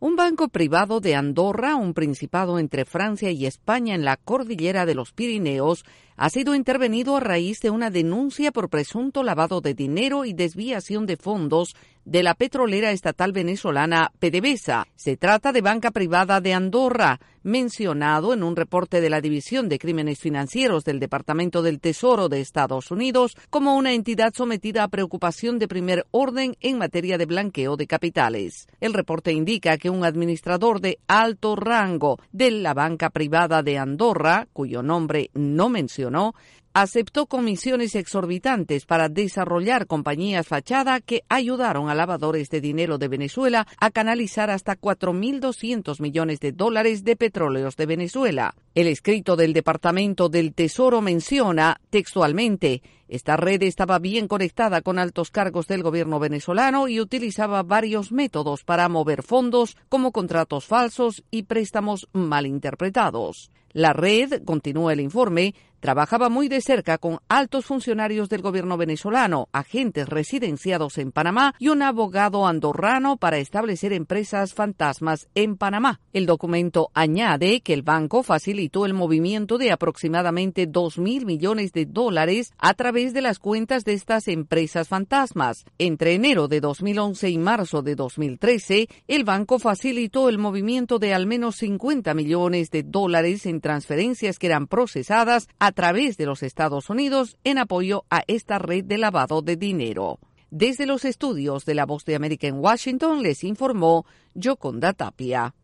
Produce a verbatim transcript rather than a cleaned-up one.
Un banco privado de Andorra, un principado entre Francia y España en la cordillera de los Pirineos, ha sido intervenido a raíz de una denuncia por presunto lavado de dinero y desviación de fondos de la petrolera estatal venezolana PDVSA. Se trata de Banca Privada de Andorra, mencionado en un reporte de la División de Crímenes Financieros del Departamento del Tesoro de Estados Unidos como una entidad sometida a preocupación de primer orden en materia de blanqueo de capitales. El reporte indica que un administrador de alto rango de la Banca Privada de Andorra, cuyo nombre no mencionó, aceptó comisiones exorbitantes para desarrollar compañías fachada que ayudaron a lavadores de dinero de Venezuela a canalizar hasta cuatro mil doscientos millones de dólares de petróleos de Venezuela. El escrito del Departamento del Tesoro menciona textualmente: esta red estaba bien conectada con altos cargos del gobierno venezolano y utilizaba varios métodos para mover fondos, como contratos falsos y préstamos malinterpretados. La red, continúa el informe, trabajaba muy de cerca con altos funcionarios del gobierno venezolano, agentes residenciados en Panamá y un abogado andorrano para establecer empresas fantasmas en Panamá. El documento añade que el banco facilitó el movimiento de aproximadamente dos mil millones de dólares a través de las cuentas de estas empresas fantasmas. Entre enero de dos mil once y marzo de dos mil trece, el banco facilitó el movimiento de al menos cincuenta millones de dólares en transferencias que eran procesadas a través de los Estados Unidos en apoyo a esta red de lavado de dinero. Desde los estudios de La Voz de América en Washington les informó Yoconda Tapia.